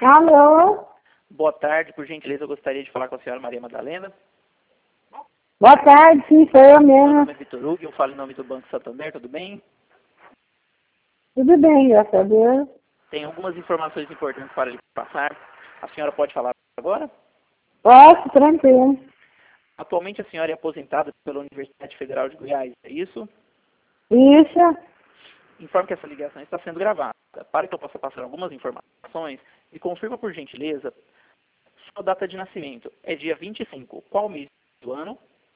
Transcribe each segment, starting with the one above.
Alô? Boa tarde, por gentileza, eu gostaria de falar com a senhora Maria Madalena. Boa tarde, sim, sou eu Meu mesmo. nome é Vitor Hugo, eu falo em nome do Banco Santander, tudo bem? Tudo bem, graças a Deus. Tem algumas informações importantes para lhe passar. A senhora pode falar agora? Posso, tranquilo. Atualmente a senhora é aposentada pela Universidade Federal de Goiás, é isso? Isso, Informo que essa ligação está sendo gravada. Para que eu possa passar algumas informações, me confirma por gentileza, sua data de nascimento é dia 25. Qual mês do ano?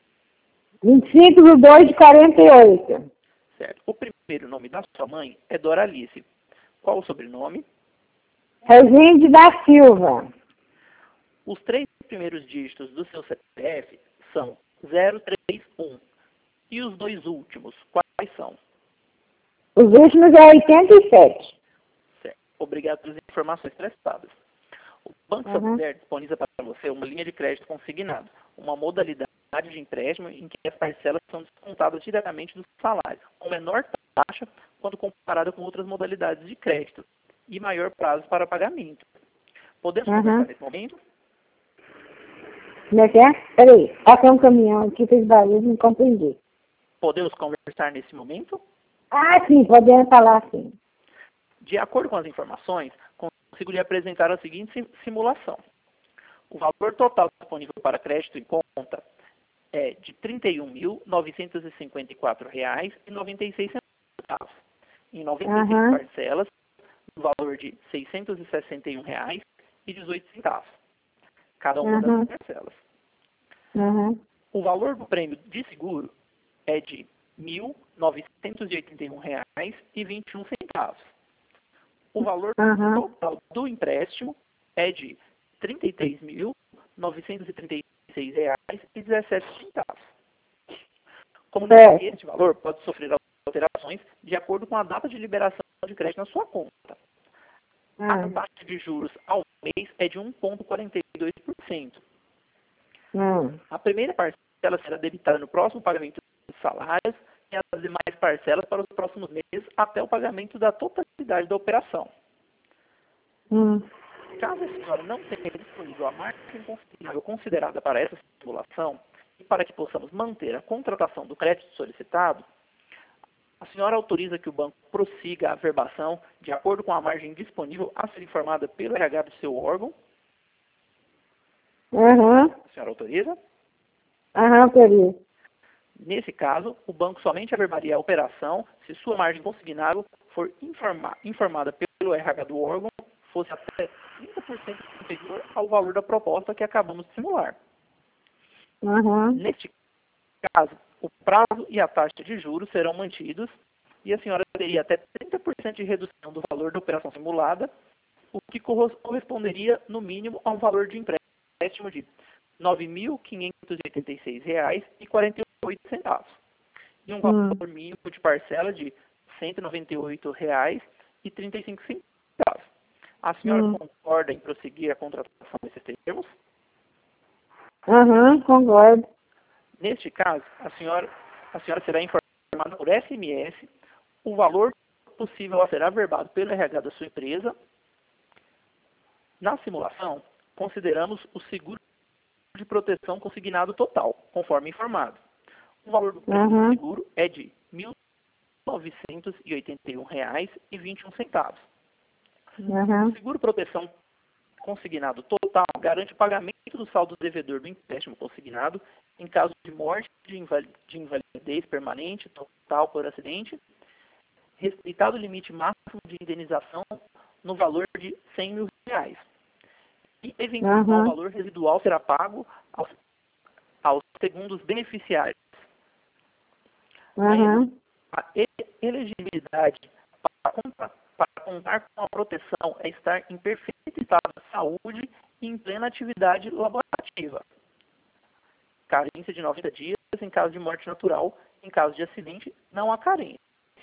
25/2/48. Certo. O primeiro nome da sua mãe é Doralice. Qual o sobrenome? Rezende da Silva. Os 3 primeiros dígitos do seu CPF são 031. E os 2 últimos, quais são? Os últimos é 87. Certo. Obrigado pelas informações prestadas. O Banco Uhum. Santander disponibiliza para você uma linha de crédito consignado, uma modalidade de empréstimo em que as parcelas são descontadas diretamente do salário, com menor taxa quando comparada com outras modalidades de crédito e maior prazo para pagamento. Podemos conversar nesse momento? Como é que é? Peraí, passou um caminhão aqui, fez barulho, não compreendi. Podemos conversar nesse momento? Ah, sim, podemos falar sim. De acordo com as informações, consigo lhe apresentar a seguinte simulação. O valor total disponível para crédito em conta é de R$ 31.954,96, em 96 parcelas, no valor de R$ 661,18, cada uma das parcelas. O valor do prêmio de seguro é de R$ 1.981,21. O valor total do empréstimo é de R$ 33.936,17. Como este valor pode sofrer alterações de acordo com a data de liberação de crédito na sua conta. A taxa de juros ao mês é de 1,42%. A primeira parcela será debitada no próximo pagamento dos salários e as demais parcelas para os próximos meses até o pagamento da totalidade da operação. Caso a senhora não tenha disponível a margem considerável considerada para essa simulação e para que possamos manter a contratação do crédito solicitado, a senhora autoriza que o banco prossiga a averbação de acordo com a margem disponível a ser informada pelo RH do seu órgão? A senhora autoriza? Autorizo. Nesse caso, o banco somente averbaria a operação se sua margem consignável for informada pelo RH do órgão fosse até 30% superior ao valor da proposta que acabamos de simular. Neste caso, o prazo e a taxa de juros serão mantidos e a senhora teria até 30% de redução do valor da operação simulada, o que corresponderia, no mínimo, a um valor de empréstimo de R$ 9.586,48 e um valor mínimo de parcela de R$ 198,35. A senhora concorda em prosseguir a contratação desses termos? Concordo. Neste caso, a senhora será informada por SMS o valor possível a ser averbado pelo RH da sua empresa. Na simulação, consideramos o seguro de proteção consignado total, conforme informado. O valor do prêmio do seguro é de R$ 1.981,21. O seguro proteção consignado total garante o pagamento do saldo devedor do empréstimo consignado em caso de morte, de invalidez permanente, total por acidente, respeitado o limite máximo de indenização no valor de R$ 100.000. E eventual valor residual será pago aos segundos beneficiários. A elegibilidade para contar com a proteção é estar em perfeito estado de saúde e em plena atividade laborativa. Carência de 90 dias em caso de morte natural, em caso de acidente, não há carência.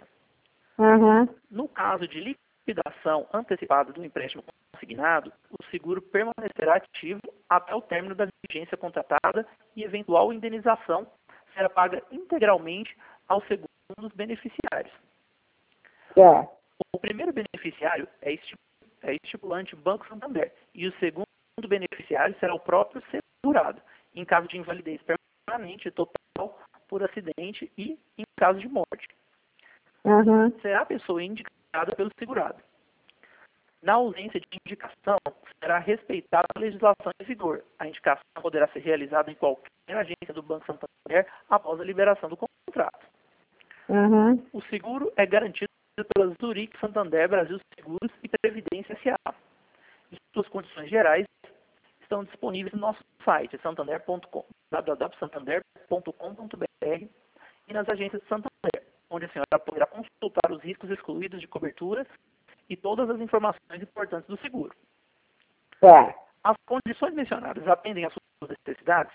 No caso de liquidação antecipada do empréstimo consignado, o seguro permanecerá ativo até o término da vigência contratada e eventual indenização será paga integralmente aos segundos beneficiários. O primeiro beneficiário é é estipulante Banco Santander. E o segundo beneficiário será o próprio segurado, em caso de invalidez permanente, total, por acidente e em caso de morte. Será a pessoa indicada pelo segurado. Na ausência de indicação, será respeitada a legislação em vigor. A indicação poderá ser realizada em qualquer agência do Banco Santander após a liberação do contrato. O seguro é garantido pela Zurich Santander Brasil Seguros e Previdência S.A. E suas condições gerais estão disponíveis no nosso site santander.com, www.santander.com.br, e nas agências de Santander, onde a senhora poderá consultar os riscos excluídos de coberturas e todas as informações importantes do seguro. As condições mencionadas atendem às suas necessidades?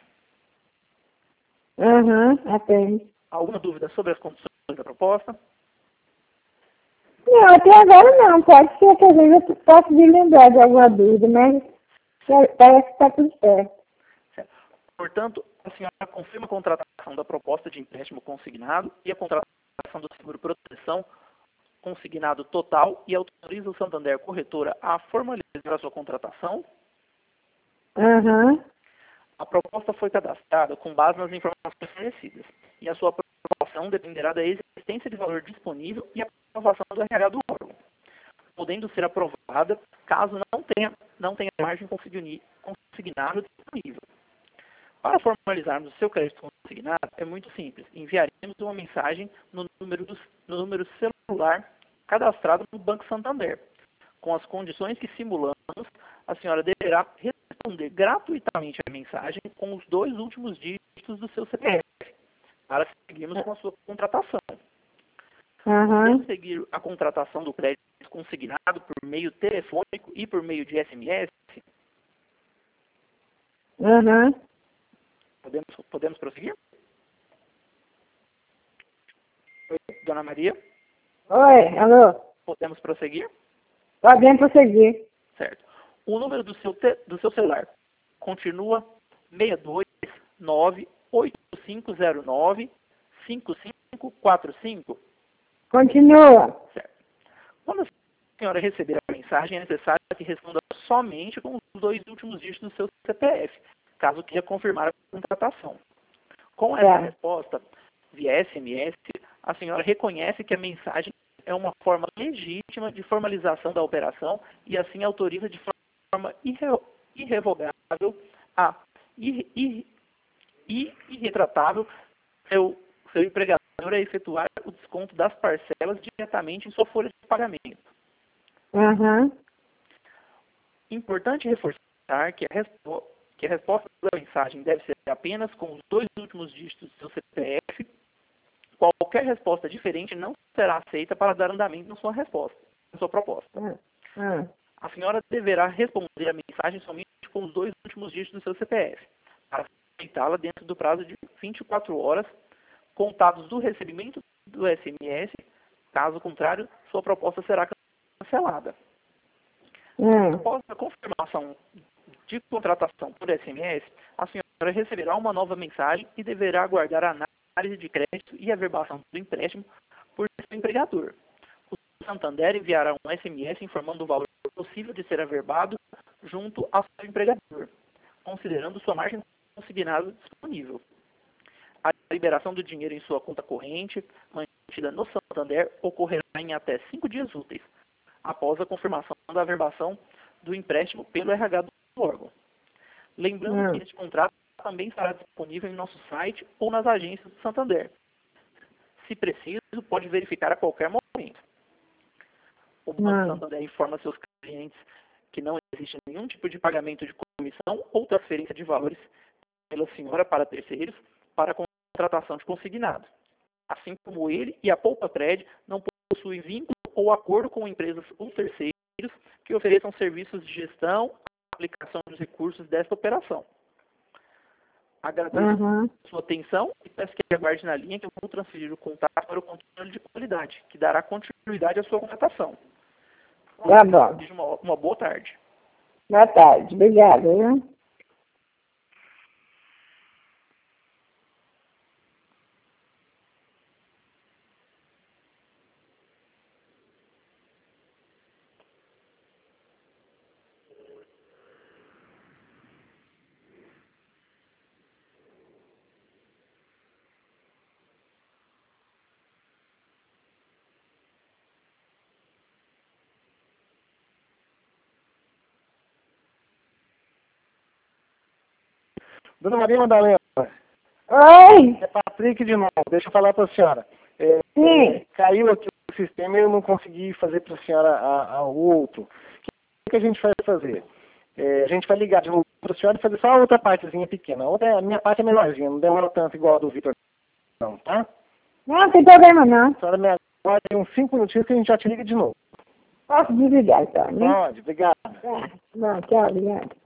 Atende. Alguma dúvida sobre as condições da proposta? Não, até agora não. Pode ser que às vezes eu possa me lembrar de alguma dúvida, mas parece que está tudo certo. Portanto, a senhora confirma a contratação da proposta de empréstimo consignado e a contratação do seguro proteção consignado total e autoriza o Santander Corretora a formalizar a sua contratação? A proposta foi cadastrada com base nas informações fornecidas e a sua aprovação dependerá da existência de valor disponível e a aprovação do RH do órgão, podendo ser aprovada caso não tenha margem consignado disponível. Para formalizarmos o seu crédito consignado, é muito simples. Enviaremos uma mensagem no número celular cadastrado no Banco Santander. Com as condições que simulamos, a senhora deverá responder gratuitamente a mensagem com os 2 últimos dígitos do seu CPF, para seguirmos com a sua contratação. Podemos seguir a contratação do crédito consignado por meio telefônico e por meio de SMS? Podemos prosseguir? Oi, Dona Maria? Oi, alô? Podemos prosseguir? Podemos prosseguir. Certo. O número do seu celular continua 629-8509-5545? Continua. Certo. Quando a senhora receber a mensagem, é necessário que responda somente com os 2 últimos dígitos do seu CPF, caso queira confirmar a contratação. Com essa resposta, via SMS, a senhora reconhece que a mensagem é uma forma legítima de formalização da operação e assim autoriza de forma irrevogável e irretratável seu empregador a efetuar o desconto das parcelas diretamente em sua folha de pagamento. Importante reforçar que a resposta da mensagem deve ser apenas com os 2 últimos dígitos do seu CPF. Qualquer resposta diferente não será aceita para dar andamento na sua resposta, na sua proposta. A senhora deverá responder a mensagem somente com os 2 últimos dígitos do seu CPF, para aceitá-la dentro do prazo de 24 horas, contados do recebimento do SMS. Caso contrário, sua proposta será cancelada. Após a confirmação de contratação por SMS, a senhora receberá uma nova mensagem e deverá aguardar a análise de crédito e averbação do empréstimo por seu empregador. O Santander enviará um SMS informando o valor possível de ser averbado junto ao seu empregador, considerando sua margem consignada disponível. A liberação do dinheiro em sua conta corrente, mantida no Santander, ocorrerá em até 5 dias úteis, após a confirmação da averbação do empréstimo pelo RH do órgão. Lembrando que este contrato também estará disponível em nosso site ou nas agências do Santander. Se preciso, pode verificar a qualquer momento. O Banco Santander informa seus clientes que não existe nenhum tipo de pagamento de comissão ou transferência de valores pela senhora para terceiros para a contratação de consignado. Assim como ele e a Poupapred não possuem vínculo ou acordo com empresas ou terceiros que ofereçam serviços de gestão e aplicação dos recursos desta operação. Agradeço a sua atenção e peço que aguarde na linha que eu vou transferir o contato para o controle de qualidade, que dará continuidade à sua contratação. Tá bom. Desejo uma boa tarde. Boa tarde. Obrigada, viu? Dona Maria Madalena. Oi! É Patrick de novo. Deixa eu falar para a senhora. Sim. Caiu aqui o sistema e eu não consegui fazer para a senhora o outro. O que a gente vai fazer? A gente vai ligar de novo para a senhora e fazer só a outra partezinha pequena. A minha parte é menorzinha, não demora tanto igual a do Vitor, não, tá? Não tem problema não. A senhora me aguarda uns 5 minutinhos que a gente já te liga de novo. Posso desligar então, né? Pode, obrigado. Tá. Bom, tchau, obrigado.